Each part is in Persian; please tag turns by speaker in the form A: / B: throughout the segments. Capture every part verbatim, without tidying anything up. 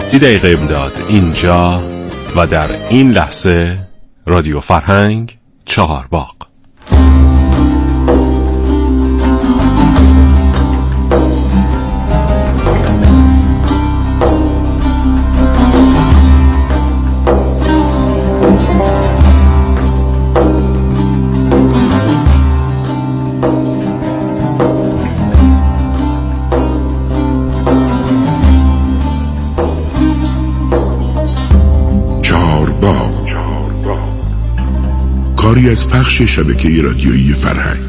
A: سی دقیقه امداد اینجا و در این لحظه رادیو فرهنگ چهارباغ.
B: کاری از پخش شبکه رادیویی فرهنگ.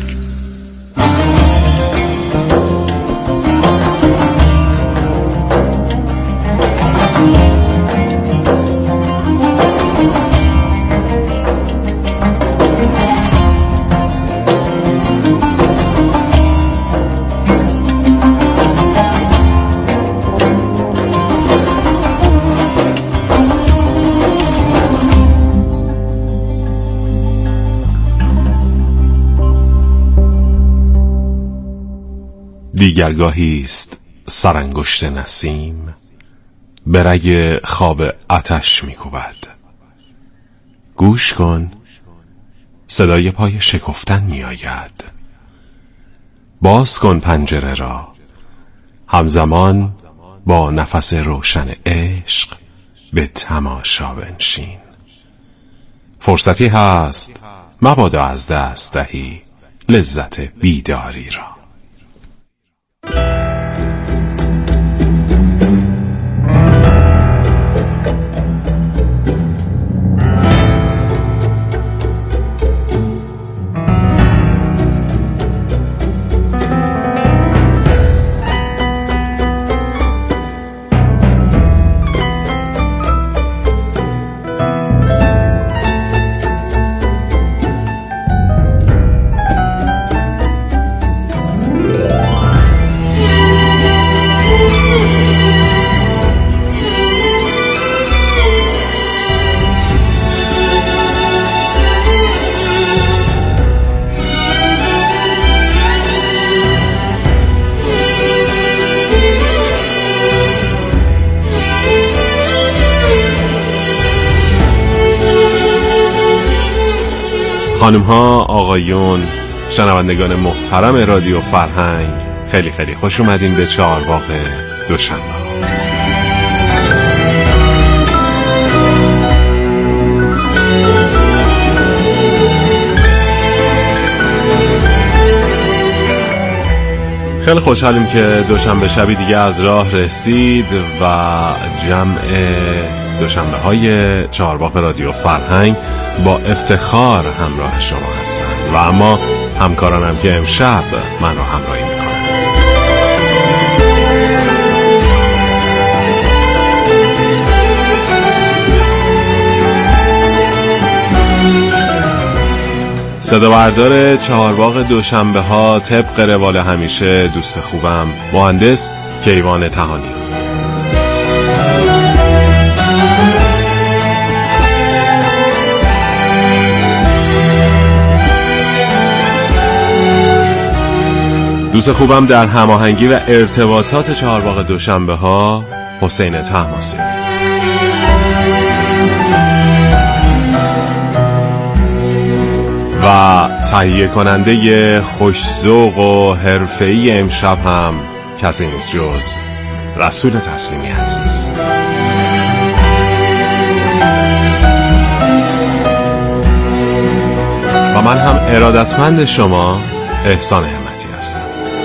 A: دیگرگاهی است سرانگشت نسیم به رگ خواب آتش می‌کوبد. گوش کن، صدای پای شکفتن می‌آید. باز کن پنجره را، همزمان با نفس روشن عشق به تماشا بنشین. فرصتی هست مبادا از دست دهی لذت بیداری را. خانم ها، آقایون، شنوندگان محترم رادیو فرهنگ، خیلی خیلی خوش اومدین به چهارباغ دوشنبه. خیلی خوشحالیم که دوشنبه شبی دیگه از راه رسید و جمع دوشنبه های چهارباغ رادیو فرهنگ با افتخار همراه شما هستند و اما همکارانم که امشب من رو همراهی میکنند. صدا بردار چهارباغ دوشنبه ها طبق روال همیشه دوست خوبم مهندس کیوان تهانی. دوست خوبم در هماهنگی و ارتباطات چهارباغ دوشنبه ها حسین طهماسبی. و تهیه کننده خوش‌ذوق و حرفه‌ای امشب هم کسی نیست جز رسول تسلیمی عزیز. و من هم ارادتمند شما احسان همتی هستم.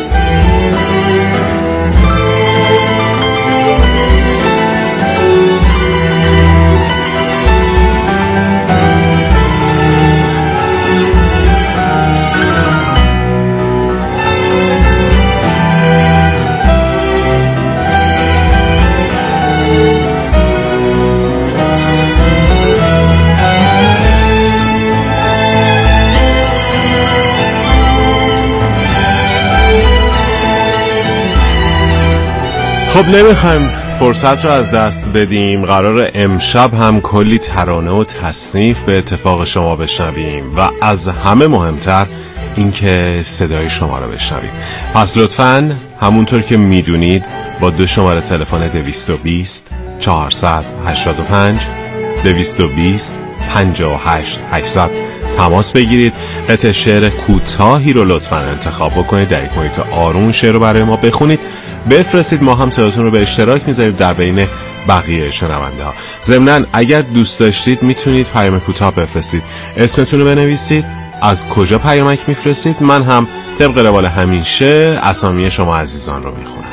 A: خب نمیخوایم فرصت رو از دست بدیم. قرار امشب هم کلی ترانه و تصنیف به اتفاق شما بشنویم و از همه مهمتر اینکه صدای شما رو بشنویم. پس لطفاً همونطور که میدونید با دو شماره تلفن دویست و بیست چهارصد و هشتاد و پنج دویست و بیست پنجاه و هشت هشتصد تماس بگیرید. قطعه شعر کوتاهی رو لطفاً انتخاب بکنید، در یک محیط آروم شعر رو برای ما بخونید، بفرستید، ما هم صداتون رو به اشتراک میذاریم در بین بقیه شنونده ها. ضمناً اگر دوست داشتید میتونید پیام کوتاه بفرستید، اسمتون رو بنویسید، از کجا پیامک میفرستید، من هم طبق روال همیشه اسامی شما عزیزان رو میخونم.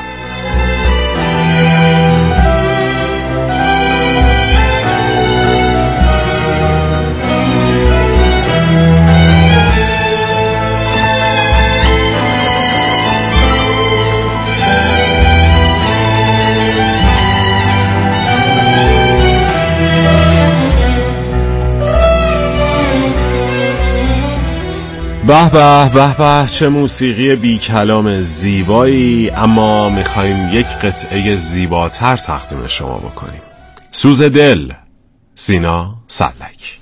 A: به به به به، چه موسیقی بی کلام زیبایی. اما میخوایم یک قطعه زیباتر تقدیم شما بکنیم. سوز دل، سینا سرلک.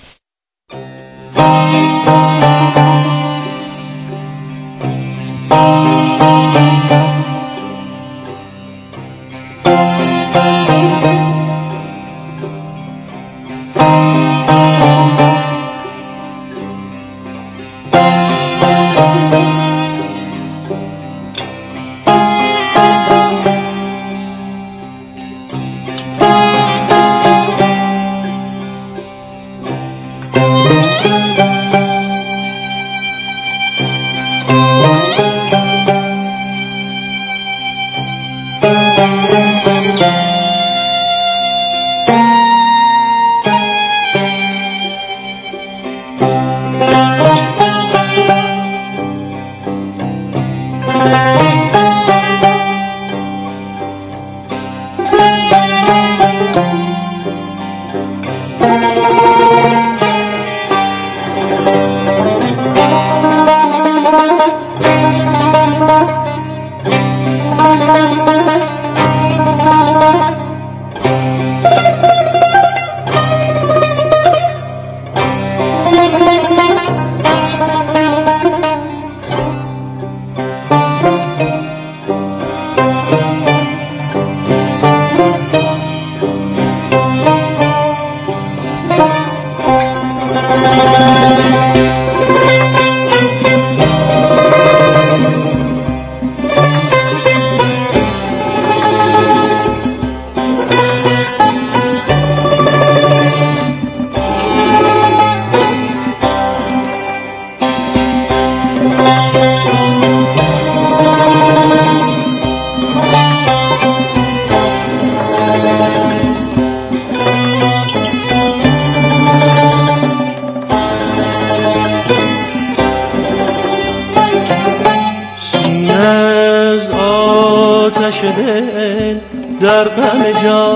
C: در غم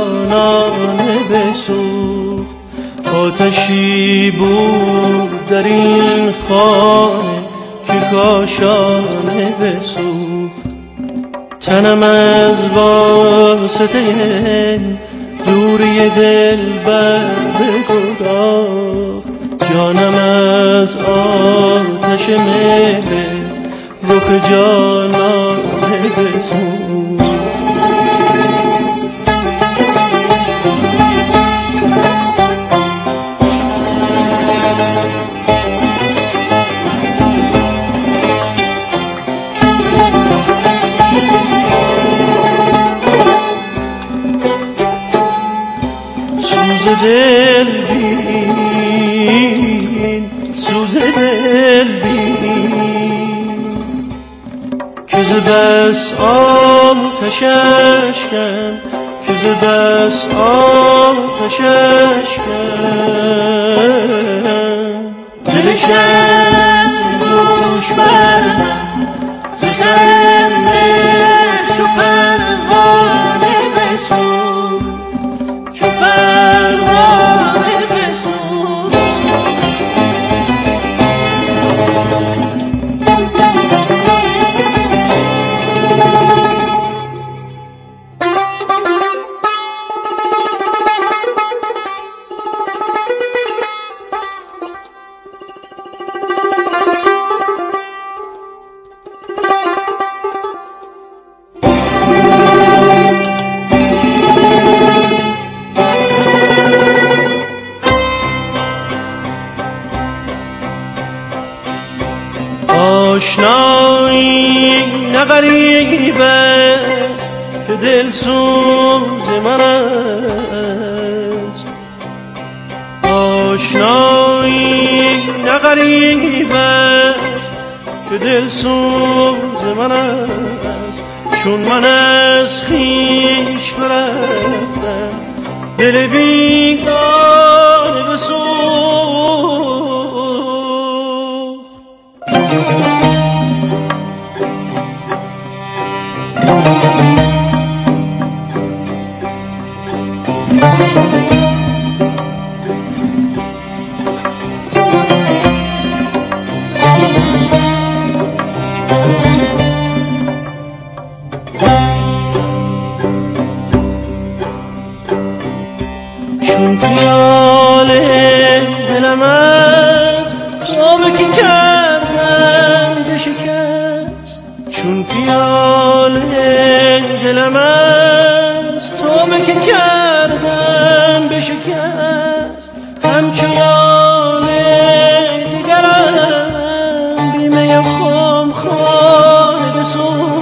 C: جانانه بسوخت، آتشی بود در این خانه که کاشانه بسوخت. تنم از واسطه دوری دل بر بگداخت، جانم از آتش مهر رخ جانانه بسوخت. دل بین، سوز دل بین، که ز بس آتشش کن، که ز بس آتشش کن. دلشم گوش بر من، ز سر مهر چو پروانه بسوز، چو پروانه بسوز. نه غریب است که دل سوز من است. آشنایی نه غریب است که دل سوز من است. چون من از خویش برفتم دل بیگانه بسوخت. چون پیاله دلم از تابه که کردم بشکست. چون پیاله دلم از تابه که کردم بشکست. همچنان جگرم بیمه خام خانه بسوخت.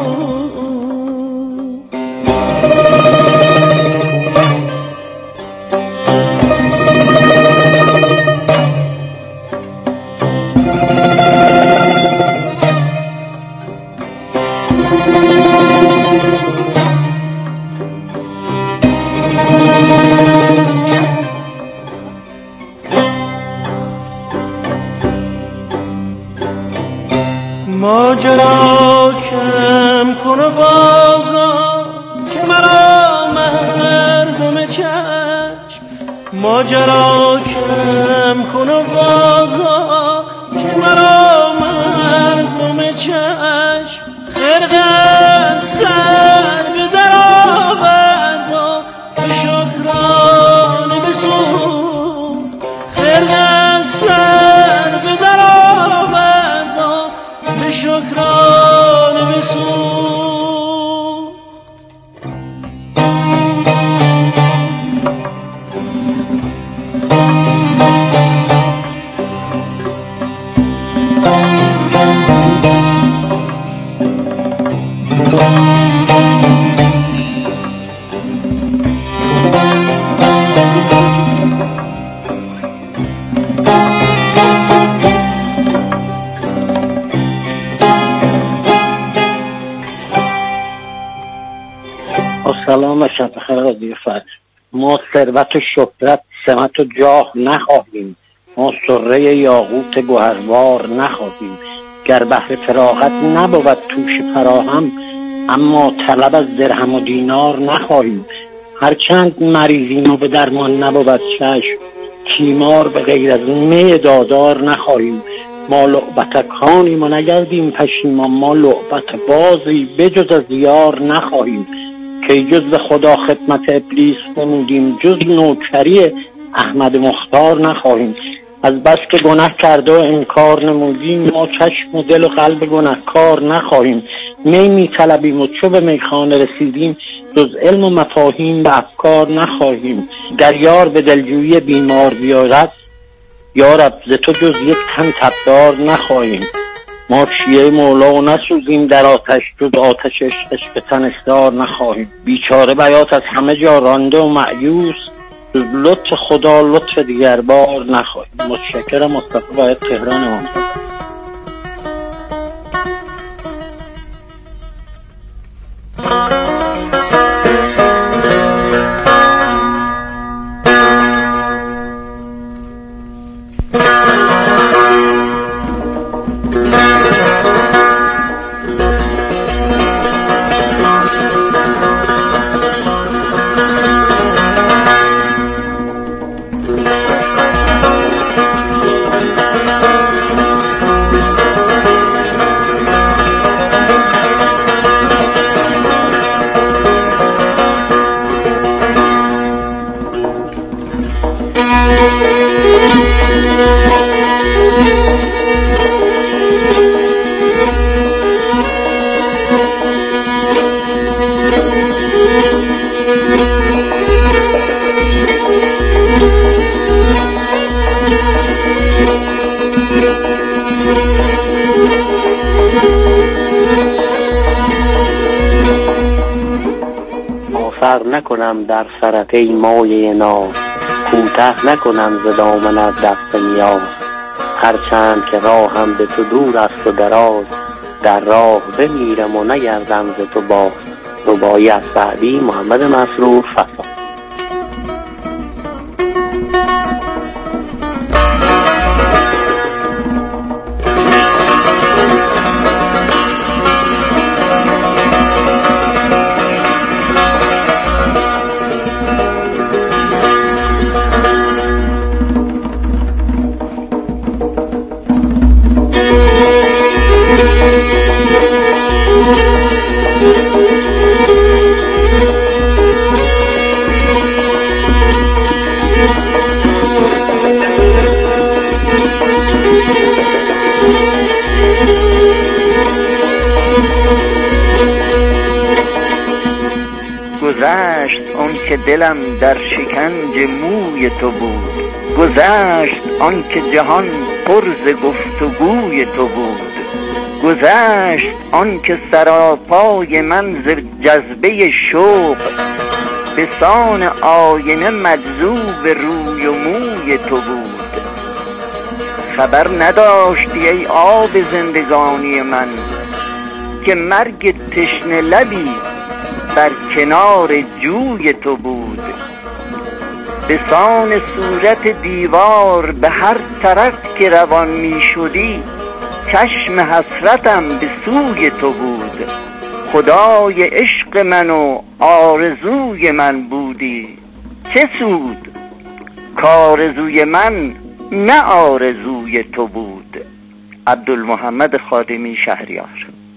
C: ماجرا کم کن و بازا که مرا مردم چشم. ماجرا کم کن و بازا که مرا مردم چشم. خرق سر به در آورد و به شکرانه بسوخت. خرق سر به در آورد و به شکرانه بسوخت.
D: سلام و شب بخیر رادیو فرهنگ. ما ثروت و شهرت، سمت و جاه نخواهیم. ما سره یاقوت گوهروار نخواهیم. گر بحر فراغت نبود توش فراهم، اما طلب از درهم و دینار نخواهیم. هرچند مریضیم و به درمان نبود چشم، تیمار به غیر از می دادار نخواهیم. ما لعبتکانیم و نگردیم پشیمان. ما لعبت بازی بجز از یار نخواهیم. که جز به خدا خدمت ابلیس نمودیم، جز نوکری احمد مختار نخواهیم. از بس که گناه کرده و انکار نمودیم، ما چشم و دل و قلب گناهکار نخواهیم. می می طلبیم و چو به میخانه رسیدیم، جز علم و مفاهیم به افکار نخواهیم. گر یار به دلجویی بیمار بیارد، یارب ز تو جز یک تن تبدار نخواهیم. ما شیعه مولا و نسوزیم در آتش، جز آتش عشقش به تنشدار نخواهیم. بیچاره بیات از همه جا رانده و مأیوس، جز لطف خدا لطف دیگر بار نخواهیم. متشکرم. مصطفی باید تهران امام صادق. نکنم در سرت ای مایه ناز، کوته نکنم ز دامنت دست نیاز. هرچند که راهم به تو دور است و دراز، در راه بمیرم و نگردم ز تو باز. رباعی از سعدی، محمد مسرور فسا.
E: گذشت آن که دلم در شکنج موی تو بود، گذشت آن که جهان پر ز گفتگوی تو بود، گذشت آن که سراپای من ز جذبه شوق، به سان آینه مجذوب روی و موی تو بود. خبر نداشتی ای آب زندگانی من، که مرگ تشنه لبی بر کنار جوی تو بود. به سان صورت دیوار به هر طرف که روان می شدی، چشم حسرتم به سوی تو بود. خدای عشق من و آرزوی من بودی، چه سود کارزوی من نه آرزوی تو بود. عبدالمحمد خادمی، شهریار.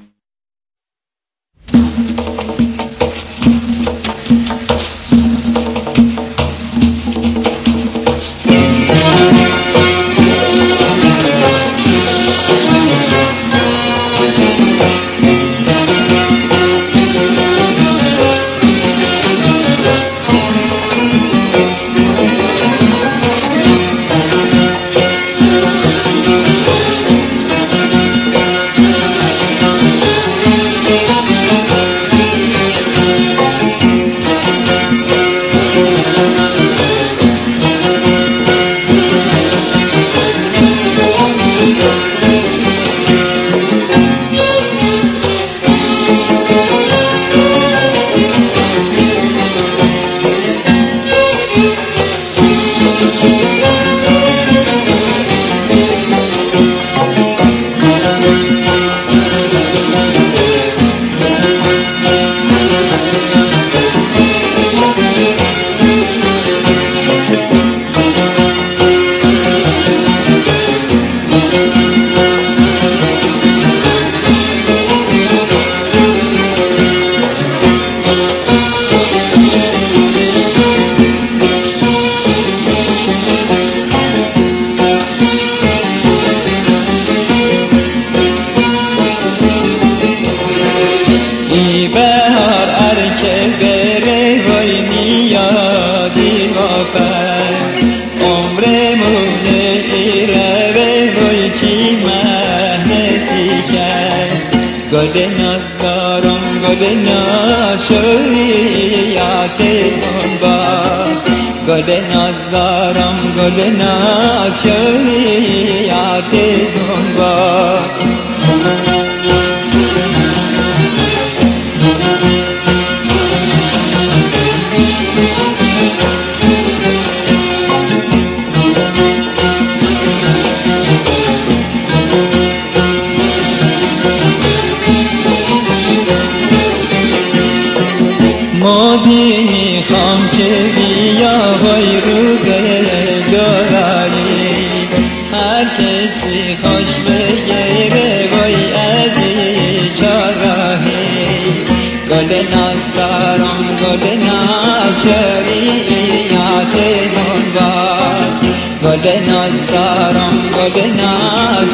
F: گل ناز دارم گل ناز شریعتمون باز، گل ناز دارم گل ناز شریعتمون باز. مادی میخوام که بیا وای روز جدایی، هر کسی خوش بگیره وای از این چراهی. گل ناز دارم گل ناز شریعتمون باز، گل ناز دارم گل ناز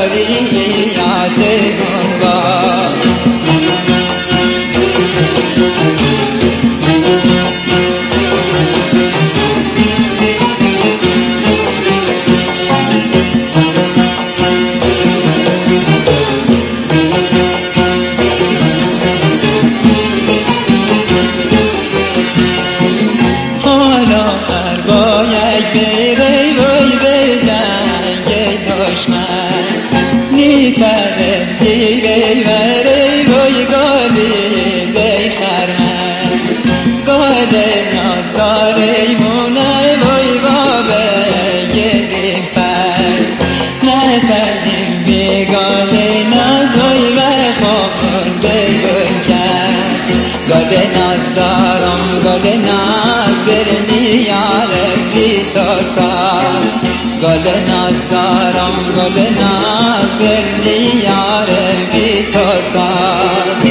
F: شریعتمون باز. داریمونه وای بابه گلی فرز نتردیم بیگالی نازوی بخوابون بگون کس گل ناز دارم گل ناز در نیاره بی تو ساز گل ناز دارم گل ناز در نیاره بی تو ساز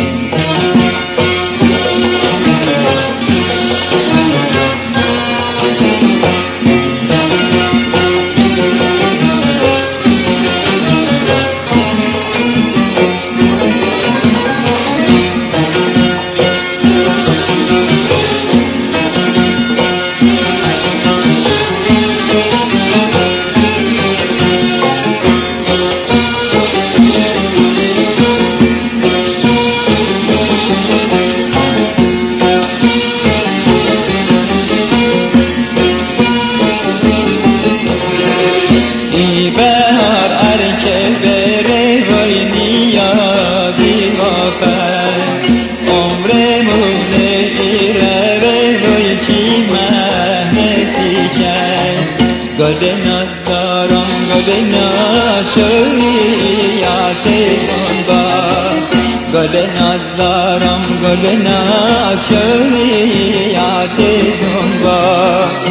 F: گل ناز دارم گل ناز شریعت کن باز گل ناز دارم گل ناز شریعت کن باز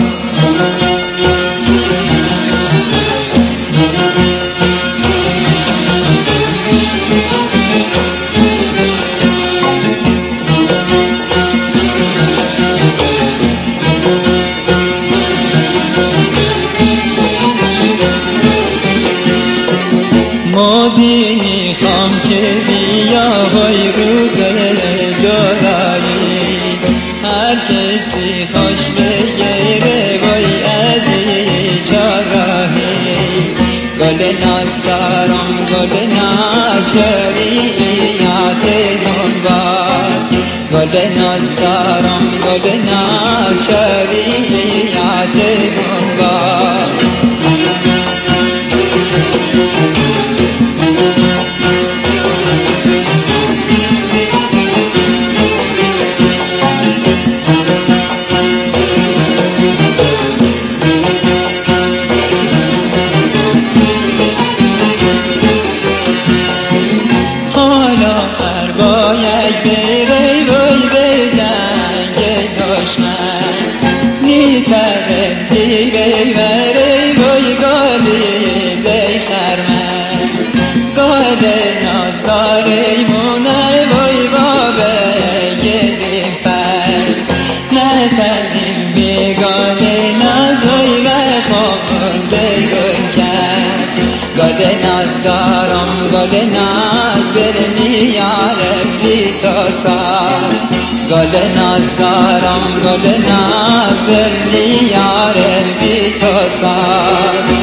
F: مادی خام که بیا وای روز جدایی هر کسی خوش بگیره وای از چراهی گل ناز دارم گل ناز شریعت کن باز گل ناز دارم گل ناز شریعت کن باز گل ناز دارم گل ناز در نیاره بی تو ساز گل ناز دارم گل ناز در نیاره بی تو ساز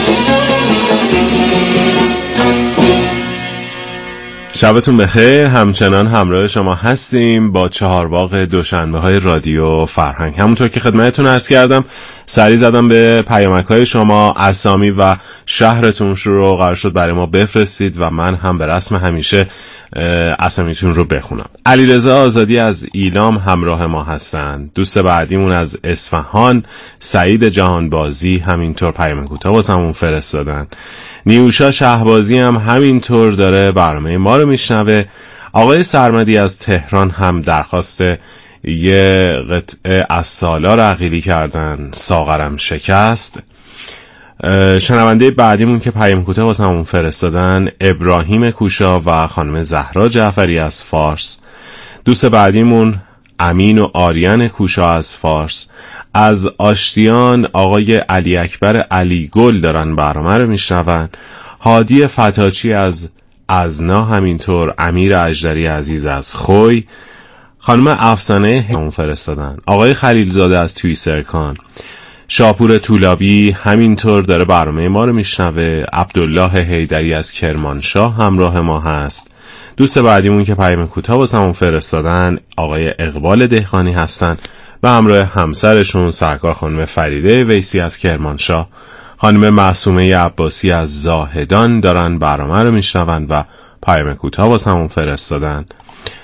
A: شبتون بخیر. همچنان همراه شما هستیم با چهارباغ دوشنبه های رادیو فرهنگ. همونطور که خدمتتون عرض کردم سری زدم به پیامک های شما، اسامی و شهرتون رو قرار شد برای ما بفرستید و من هم به رسم همیشه اسامیتون رو بخونم. علیرضا آزادی از ایلام همراه ما هستند. دوست بعدیمون از اصفهان سعید جهانبازی همینطور پیام کوتاه واسمون فرستادن. نیوشا شهبازی هم همینطور داره برنامه ما رو میشنوه. آقای سرمدی از تهران هم درخواست یه قطعه از سالار عقیلی کردن، ساغرم شکست. شنونده بعدیمون که پیام کوتاه واسمون فرستادن ابراهیم کوشا و خانم زهرا جعفری از فارس. دوست بعدیمون امین و آریان کوشا از فارس. از آشتیان آقای علی اکبر علی گل دارن برنامه رو میشنون. هادی فتاچی از ازنا همینطور. امیر اجدری عزیز از خوی. خانم افسانه همون فرستادن. آقای خلیلزاده از توی سرکان. شاپور طولابی همینطور داره برنامه ما رو میشنوه. عبدالله حیدری از کرمانشاه همراه ما هست. دوست بعدیمون که پیام کوتاه واسمون فرستادن آقای اقبال دهقانی هستن و همراه همسرشون سرکار خانم فریده ویسی از کرمانشاه. خانم معصومه عباسی از زاهدان دارن برنامه رو میشنون و پیام کوتاه واسمون فرستادن.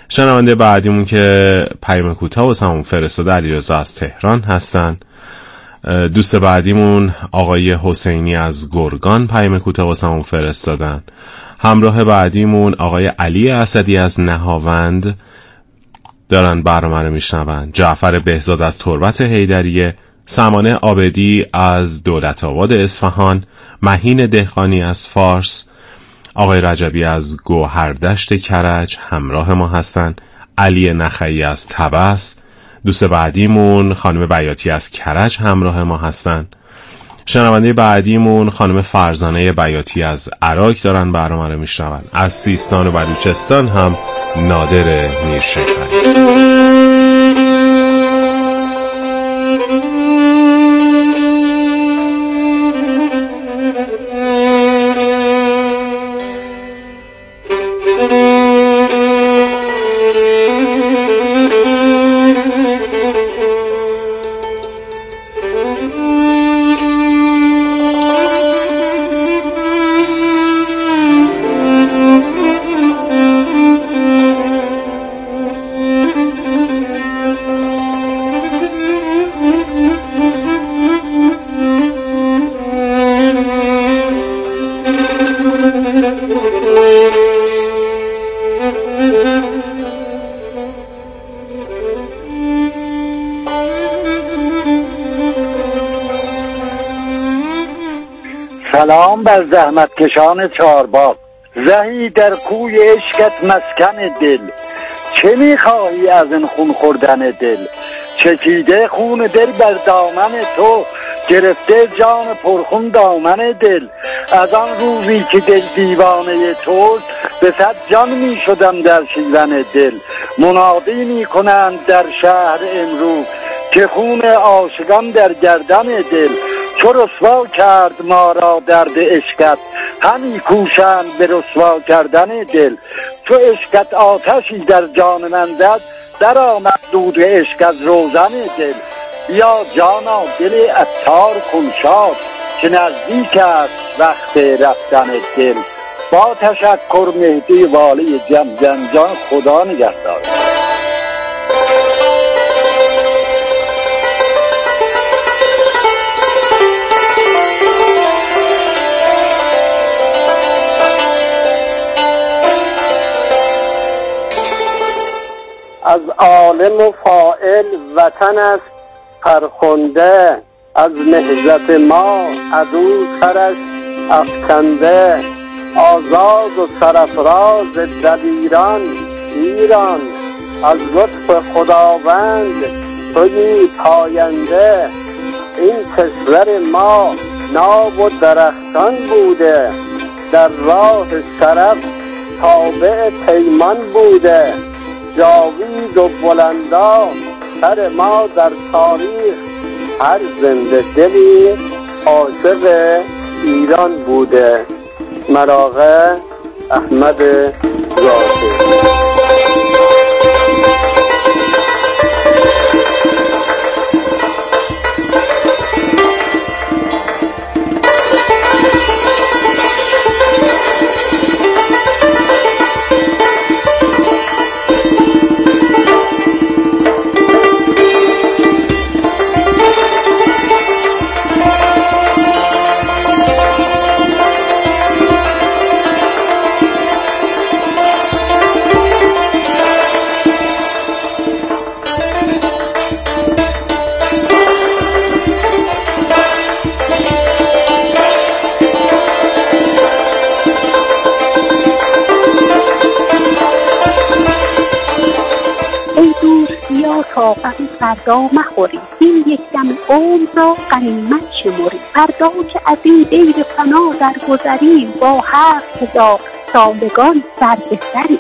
A: شنونده بعدیمون که پیام کوتاه واسمون فرستاده علیرضا از تهران هستن. دوست بعدیمون آقای حسینی از گرگان پیام کوتاه واسمون فرستادن. همراه بعدیمون آقای علی اسدی از نهاوند دارن برنامه رو میشنون. جعفر بهزاد از تربت حیدریه، سمانه عابدی از دولت آباد اصفهان، مهین دهقانی از فارس، آقای رجبی از گوهردشت کرج همراه ما هستن، علی نخعی از طبس. دوست بعدیمون خانم بیاتی از کرج همراه ما هستن. شنونده بعدیمون خانم فرزانه بیاتی از عراق دارن برنامه رو میشنون. از سیستان و بلوچستان هم نادر میرشکری.
D: سلام بر زحمت کشان چارباغ، زهی در کوی عشقت مسکن دل. چه میخواهی از این خون خوردن دل؟ چکیده خون دل بر دامن تو، گرفته جان پرخون دامن دل. از آن روزی که دل دیوانه توست، به صد جان میشدم در شیون دل. منادی میکنند در شهر امروز، که خون عاشقان در گردن دل. چو رسوا کرد ما را درد عشقت، همی کوشند به رسوا کردن دل. چو عشقت آتشی در جان من زد، در آمد دود عشق از روزن دل. بیا جانا دل عطار کن شاد، که نزدیک است وقت رفتن دل. با تشکر مهدی والی جمجنجان، خدا نگهدار.
G: از عالم و فاعل وطن است فرخنده، از نهضت ما عدو سرش افکنده. آزاد و سرفراز دلیران ایران، از لطف خداوند تویی پاینده. این کشور ما ناب و درختان بوده، در راه شرف تابع پیمان بوده. جاوید و بلندا سر ما در تاریخ، هر زنده دلی عاشق ایران بوده. مراغه احمد زاهد.
H: تا غم فردا مخوری، این یک دم عمر را غنیمت شمری. فردا که از این دیر فنا در گذری، با هفت هزار سالگان سر به سری.